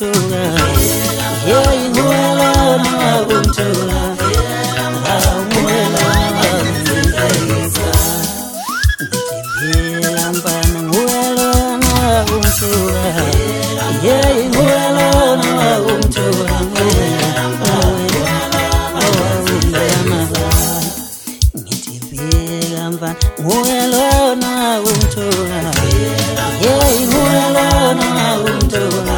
umthuka yeah nguwelona umthuka nguwelona ngithembela mfana nguwelona umthuka yeah nguwelona umthuka ngithembela mfana nguwelona umthuka yeah nguwelona umthuka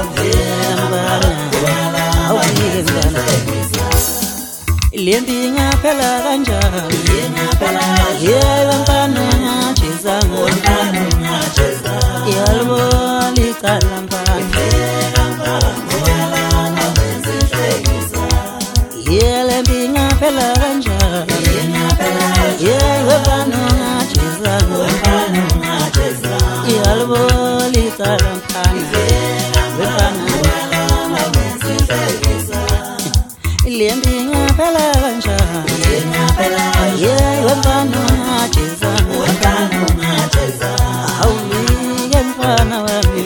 Lembi ngaphela kanjani yeah mfana ngajezanga yalibona icala mfana yeah lembi ngaphela kanjani yeah mfana ngajezanga yalibona icala mfana Lembi ngaphela kanjani yeah mfana ngajezanga awulike mfana wami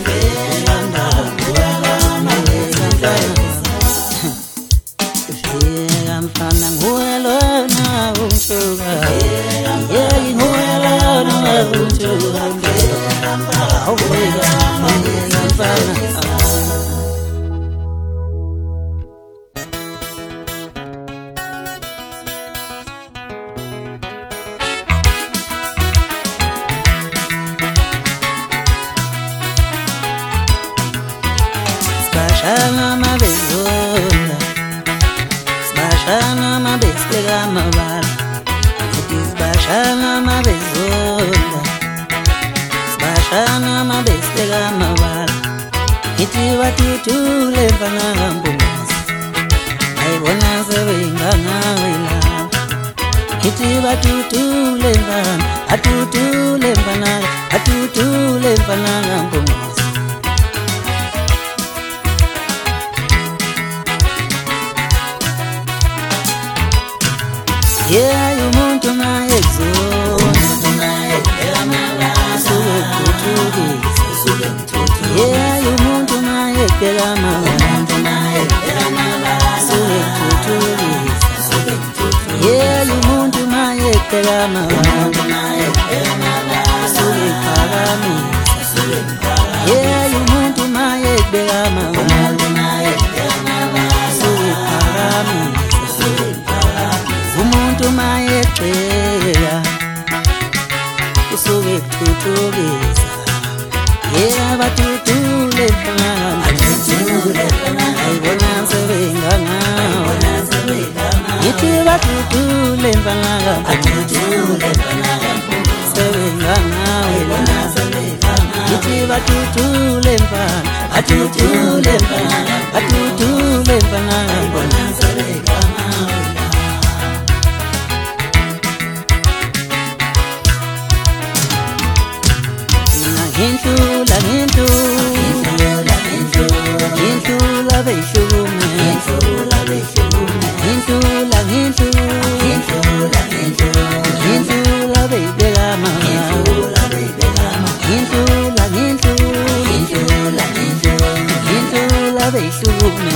mfana nguwelona umthuka yeah nguwelona umthuka awulike mfana Sbashana mabezonda Sbashana mabeslega mabala Sbashana mabezonda Sbashana mabeslega mabala Iti watutule mfana mbungas Aibona sewenga ngawela Iti watutule mfana Atutule mfana mbungas Yeah, umuntu mayezona suke kuthukisa yeah umuntu mayekela mama suke kuthukisa yeah umuntu mayekela mama suke phakamisa yeah umuntu mayekela mama suke phakamisa umuntu mayecela usuke kuthuthukisa yeah bathuthule mfana ayibona sebenga ngawe yithi bathuthule mfana sebenga ngawe yithi bathuthule mfana bathuthule mfana Intula beshume Intula bebelama Intula beshume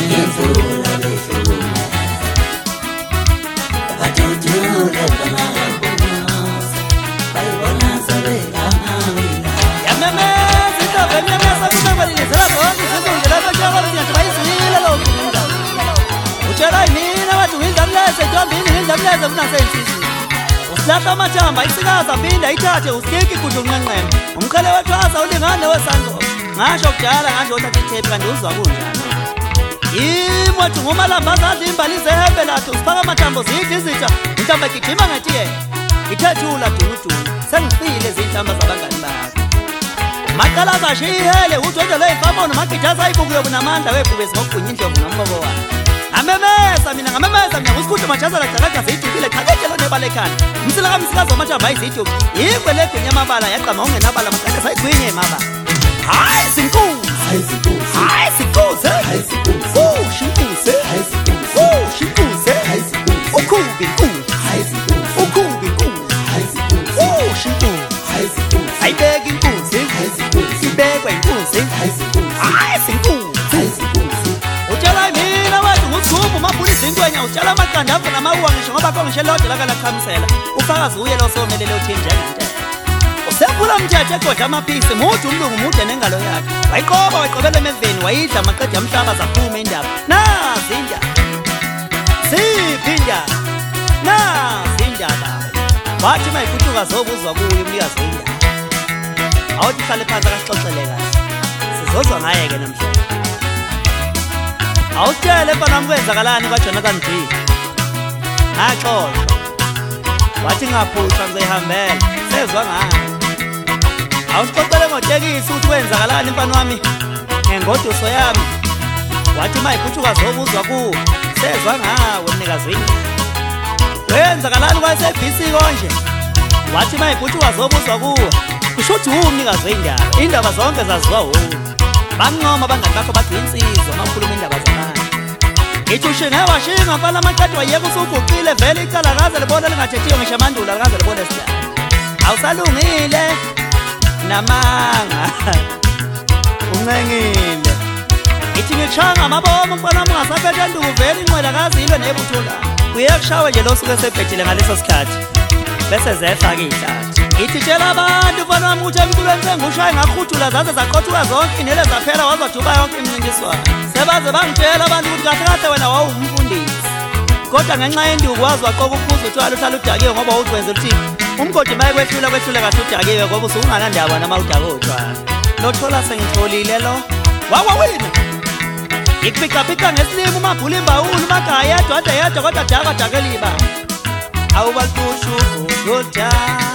Usilahla amathamba isikaza phinda ithathe usikiki kudunqenqema umkhele wethwasa ulingane wesango ngasho kudala ngasho uthatha ithepe kanti uzwa kunjani imoto ngomalamba adla imbali zehembe lathu sifaka amathambo zidla izitha mhlamba gijima ngetiye ithethula dunudu sengifile izinhlamba zabangani bakho maqala bashihele udwendele ifamo nomagitaza ibuku yobunamandla webhubesi ngokugunya indlovu nombobo wakhe ngamemeza mina usikhude majaza la galaga zidukile khakeke lo nebalekhana umsila kamsikazi wamathamba ayiziduk yikwe legunya amabala yaqama ungenabala makade sayigwinye maba hayi sinkuzi hayi sinkuzi shinkuzi shinkuzi ukhubi ukhubi shinkuzi ayibeka inkunzi ibekwa inkunzi hayi sinkuzi intwenya utshala amaqanda avuna amawuwa ngisho ngoba kongishelodo lakalaqhamisela ufakazi uye lo somelele uthini njengentela usephula umthetho egodla amaphisi mude umlungu mude nengalo yakhe wayiqoba wayiqobela emeveni wayidla amaqeda amhlaba zaphuma indaba nazi indaba ziphi indaba nazi indaba wathi mayiphucuka zobuzwa kuye umnikazi wendaba awuthi hlale phansi akasixoxele kahle sizozwa ngaye-ke namhlanje awutshele mfana wami kwenzakalani kwaJonathan D ngaxoxa wathi ngaphushwa ngizihambela sezwa ngayo awusixoxele ngotekisi ukuthi kwenzakalani mfana wami ngengoduso yami wathi mayiphucuka zobuzwa kuwe sezwa ngawo mnikazi wendaba kwenzakalani kwaSABC konje wathi mayiphucuka zobuzwa kuwe kusho ukuthi umnikazi wendaba indaba zonke zaziwa wuwe banqoma abangani bakho bathi insizwa mawukhuluma indaba zamanje ngithi ushinge washinga mfana amaqeda wayeka usuguqile vele icala akaze libona lingathethiyo ngisho amandulo akaze libone sidala awusalungile namanga uncengile ngithi ngikushaya ngamabomo mfana wami ungasaphethe nduku vele inqwela akazilwe nebuthula uye kushawe nje lo suke sephethile ngaleso sikhathi bese zehla-ke iy'hlathi ngithi tshela abantu mfana wami ukuthi emculweni sengushaye ngakhuthula zaze zaqothuka zonke inele zaphela wazoduba yonke imincintiswano sebaze bangitshela abantu ukuthi kahle kahle wena wawumfundisi kodwa ngenxa yenduku wazi waqoka ukubuza uthwala uhlala udakiwe ngoba wawuzwenzela ukuthi umgodi maye kwehlule kahle udakiwe ngoba usunganandaba nama udake utshwala lothola sengitholile lo wawawina ngikuphicaphica ngesilimo umabhula imbawula umagaya yedwa kodwa dakeliba awubalipushu kudodana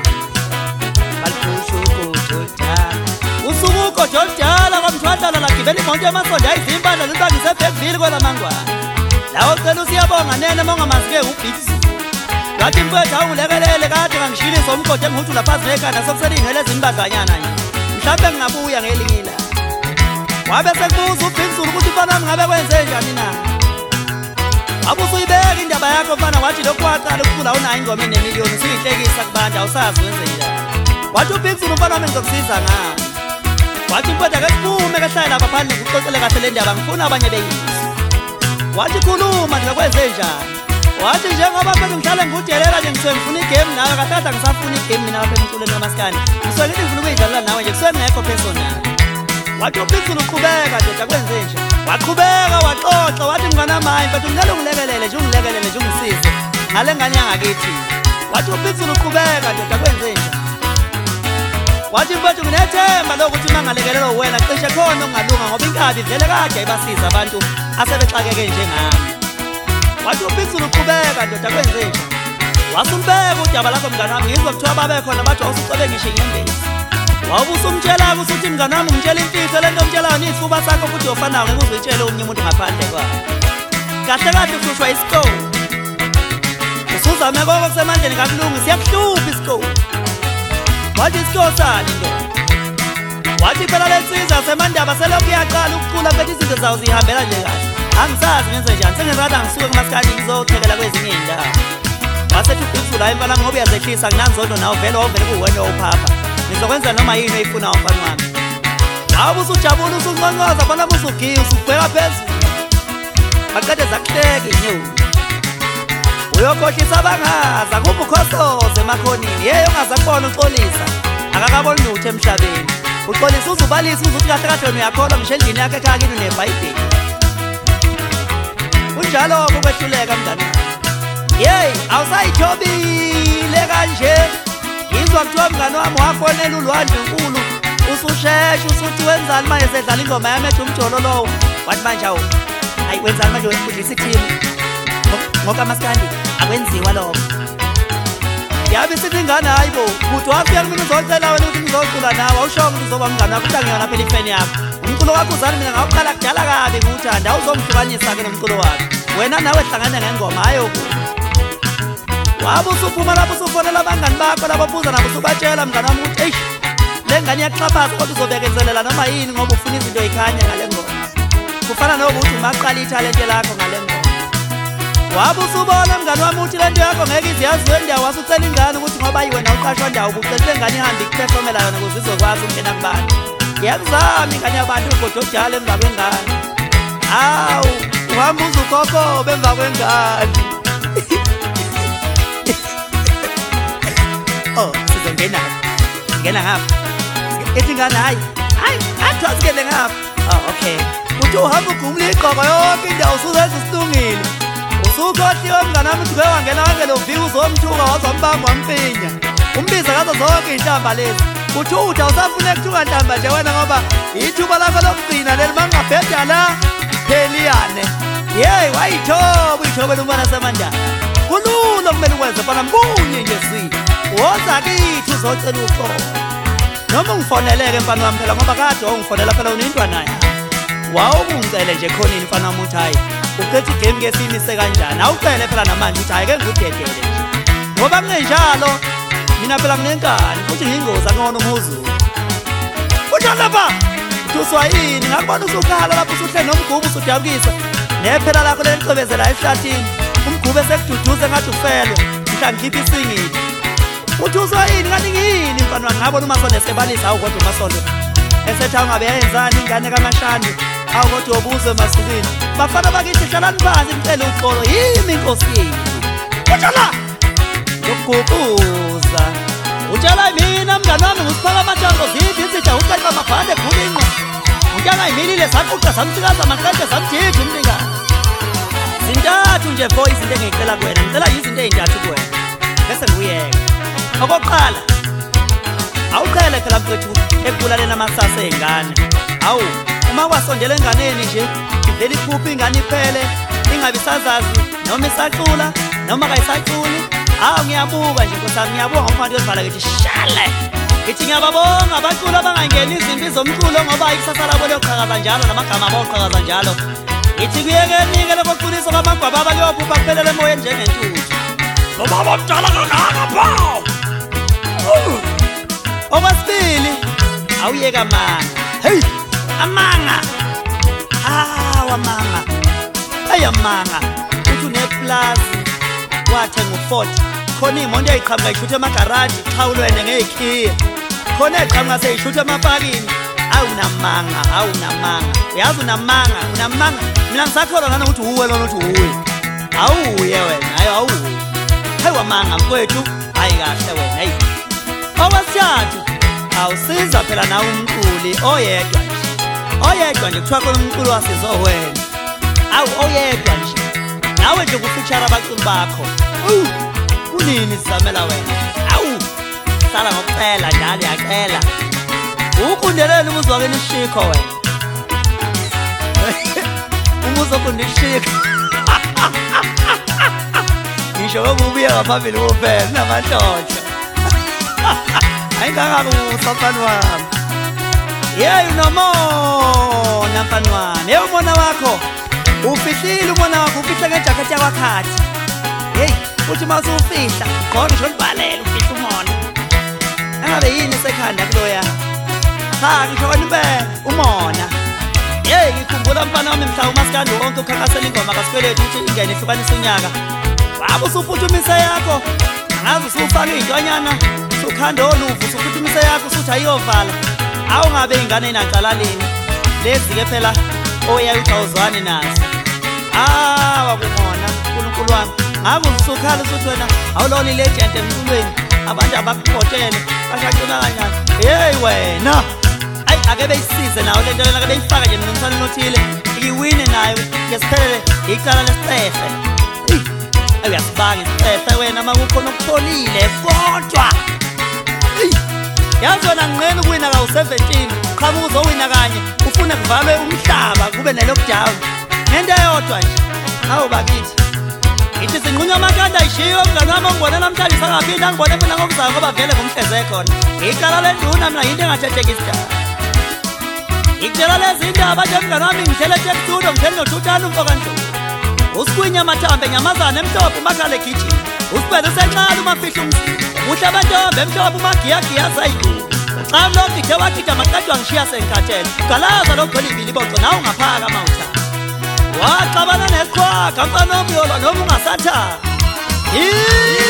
usuku ugodo oludala kwamthwadlala lagibela imoto yamasondo ayizimpandla zibangise ebhekville kwelamangwana lawo cela usiyabonga nene ma ungamazi-ke ubhiksi wathi mfethu awungilekelele kade ngangishilisa umgodi engihutula phansi nekhanda sokuselingele ezimbadlanyana nje mhlawumbe ngingabuya ngelinye ilanga wabe sekubuza ubhiksulu ukuthi mfana wami ngabe kwenze njani na wabe usuyibeka indaba yakho mfana wathi lokhu waqala ukucula awunayo ingoma enemiliyoni usuyihlekisa kubantu awusazi wenzeni wathi ubhiksulu mfana wami ngizokusiza ngani wathi mfethu ake siphume kehlale lapha phandle ngikuxoxele kahle le ndaba ngifuna abanye beyizwe wathi khuluma ngikwenze njani wathi njengoba mfethu ngihlale ngikudelela nje ngisuke ngifuna igame nawe kahlahla ngisafuna igame mina lapha emculweni kamaskandi ngisuke ngithi ngifuna ukuyidlalela nawe nje kusuke ngekho personal wathi ubhiksulu uqhubeka ndoda kwenze nje waqhubeka waxoxa wathi mnganamayi mfethu ngicela ungilekelele nje ungisize ngale ngane yangakithi wathi ubhiksulu uqhubeka ndoda kwenze nje wathi mfethu nginethemba lokuthi uma ngalekelelwa wena cishe khona okungalunga ngoba inkabi vele kade ayibasiza abantu asebexakeke njengami wathi ubhiksulu uqhubeka ndoda kwenze nje wasumbeka udaba lakho mngani wami ngizwa kuthiwa babekhona bathi wawusucebe ngisho inyembezi wawubusumtshela-ke usuthi mngani wami ngitshela imfihlo lento omtshelayo niyisifuba sakho futhi yofanayo ngeke uzuyitshele omunye umuntu ngaphandle kwayo kahle kahle uhlushwa isikole usuzame konke kusemandleni kakulungi siyakuhlupha isikole wathi isikole sani ndoda wathi phela le nsizwa semandaba selokhu iyaqala ukucula mfethu izinto zawo zihambela nje kahle angisazi ngenze njani sengizakade angisuke kumasikandi ngizothekela kwezinye iy'ndawo wasethi ubhiksulu hayi mfana ngoba uyazehlisa kunanzondo nawo vele wawuvele kuwena owuphapha ngizokwenza noma yini oyifunayo mfana wami awube usujabula usunconcoza fana usugiya usubheka phezulu baqede zakuhleka inyoni uyokhohlisa abangazi akuphi ukhosoze emakhonini yeyo ongaze akubona uxolisa akakaboni lutho emhlabeni uxolisa uzubalisa uzuthi kahle kahle wena uyakholwa ngisho endlini yakhe ekhaya kini unebhayibheli kunjalo-ke ukwehluleka mngani yeyi awusayithobile kanje ngizwa kuthiwa mngani wami wafonela ulwandle nkulu usushesha usuthi wenzani manje sedlala ingoma yami ethi umjolo lowo wathi manje awu hayi wenzani manje wefundisa ithimu ngokamaskandi akwenziwa lokho yabe sithi ingane hayi bo kuthi wafika kumina uzocela wena ukuthi ngizocula nawe awushongo ukuthi uzoba mngani wakho ukuthi angiyona phela ifeni yakho umculo wakho uzani mina ngawuqala kudala kabi ngiwuthanda awuzongihlukanisa-ke nomculo wakho wena nawe hlangane ngengoma hayo wabe usuphuma lapho usufonela abangani bakho labo buza nabo usubatshela mngani wami ukuthi eish le ngane iyakuxhaphaza kodwa uzobekezelela noma yini ngoba ufuna izinto yikhanya ngale ngoma kufana nokuthi umaqala ithalente lakho ngale ngoma wabe usubona mngani wami ukuthi lento yakho ngeke iziyaziwe ndawo wasucela ingane ukuthi ngoba yiwena uqashwa ndawo kucela ingane ihambe ikuphefomela yona ukuze izokwazi ukungena kubantu ngiyakuzama ingane yabantu ugodo ojala emva kwengane hawu uhamba uzukhokho bemva kwengane. Oh, sizongena ngena ngapha. Ethi ngane hayi athi asikele ngapha. Oh, okay. Uthi uhamba ugumula iqoqo yonke indawo usuzenza isilungile. Usukhohliwe mngane wami uthi wangena ngalo viki uzomthuka wazombamba wamfinya. Umbiza ngazo zonke ihlamba lezi. Uthi awusafuna ukuthuka hlamba nje wena ngoba ithuba lakho lokugcina leli mangabheda la pheliyane. Hey, uyithobela umntwana semandala. Kulula kumele ukwenze fana mbunye nje sisi. Woza kithi uzocela uxolo. Noma ungifoneleke mfana wami phela ngoba kade ungifonela phela unintwana naye. Wawungicele nje khonini mfana wami uthi hayi uqethe igame ke simise kanjani. Awucele phela namanje uthi hayi ke ngikudedele nje. Ngoba kungenjalo mina phela nginenkani futhi ngingoza ngona umhuzulu. Uthi lapha uthuswa yini ngakubona usukhala lapho usuhle nomgubu usudabukisa. Nephela lakho lencebezela ehlathini. Umgube sekududuze ngathi ufelwe. Mhla ngikhipha isingile. Uthuswa yini kanti ngiyini mfana wami ngabona uMasondo esebalisa awukodwa uMasondo. Esetha ungabe yenzani ingane kaMashandi. Awukodwa obuze masukini. Bafana bakithi hlalani phansi ngicela uxolo yimi inkosi yini. Uthala ukuguquza. Uthala mina mngane wami ngisiphaka amatango zithi isithi uqeqa amabhande ekhulini. Untanga imilile saquqa samsikaza amaqede samjija umlingane. Zintathu nje boy izinto engicela kuwena. Ngicela izinto ezintathu kuwena. Bese ngiyeka. Okokuqala awuqhele phela mfethu ekubulaleni amasasa ezingane. Awu uma kwasondela enganeni nje ivela iphupha ingane iphele ingabe isazazi noma isaqula noma kayisaquli. Awu ngiyabuka nje nkosami ngiyabonga umfana uyovala ngithi shale. Ngithi ngiyababonga abaculi abangangeni izimpi zomculo ngoba ikusasa labo liyoqhakaza njalo namagama abayoqhakaza njalo. Ngithi kuyekenike lokuqulisa kwamagwaba abakuyophupha kuphelele emoyeni njengentuthu. Nobaba omdala kangaka pho. Okwesibili awuyeka amanga. Hey amanga. Amanga. Hey amanga. Uthi uneplazi wathenga u40. Khona imoto eyiqhamuka ishuthe emagaraji xhawulwene ngekhiya. Khona eqhamuka seyishuthe emapakini. Awunamanga. Uyazi unamanga. Mina ngisakholwa ngani ukuthi uwe lona uthi uwe. Awuye wena, hayi awuye. Hey wamanga mfowethu, hayi kahle wena hey. Okwesithathu awusiza phela nawe umculi oyedwa nje kuthiwa khona umculi wasizo wena. Awu oyedwa nje nawe nje kufeature abaculi bakho. Kunini sizamela wena. Awu sala ngokucela njalo yacela. Ukundelele umuzi wakhe nishikho wena. Umuzi wakhe nishikho. Ngisho ngobuya ngaphambili kuphela namathotsho. Ayingakabi usafana wami. Hey unomona mfana wami. Hey umona wakho. Ufihlile umona wakho ufihla ngejacket yakwakhathi. Hey uthi mase ufihla khona ngisho libhalela ufihla umona. Angabe yini sekhanda kuloya. Cha ngisho wena umona. Hey ngikhumbula mfana wami mhla umaskandi wonke ukhankasela ingoma kaSikweletu uthi ingene ihlukanisa unyaka. Wabo usuphuthumisa yakho. Angazi usufaka izintwanyana. Ukhanda oluvu usuphuthumisa yakho usuthi ayiyovala. Awungabe ingane inaqalalini. Lezi ke phela oyayithawuzwane nazo. Wakumona uNkulunkulu wami. Ngabe usukhala usuthi wena awulona ilegend emculweni. Abantu abakuphotele bashaqina kanjani. Hey wena. Ayi ake beyisize nawo lento lena ake beyifaka nje nomsana nothile. Iwine nayo ngesiphelele icala lesicefe. Uyasibanga isicefe wena makukhona ukutholile kodwa. Yazi wena nginqena ukuwina ka17 qhamuka uzowina kanye ufuna kuvalwe umhlaba kube ne-lockdown ngento eyodwa nje. Hawu bakithi ngithi sinqunywa amakanda ayishiyo mngane wami ongibone namhlanje sangaphinde angibone mina ngokuzayo ngoba vele ngumhleze khona. Icala lenduna mina yinto engathetheki isidaba. Ngikutshela lezi ndaba nje mngane wami ngihlele eThekwini ngithele noThutana umfokandlovu. Usigwinya amathambe nyamazana emhlophe umakhala egijini. Usibele usenqala umafihla umzimba. Uhle abantombe emhlophe umagiyagiya zayidu. Xa lokhu ithe wakhitha amaqedwa ngishiya senkhathele. Galaza lokugcwele ibili boco nawe ungaphaka amawutha. Waxabana neqhwaga mfana omyolo noma ungasathanga.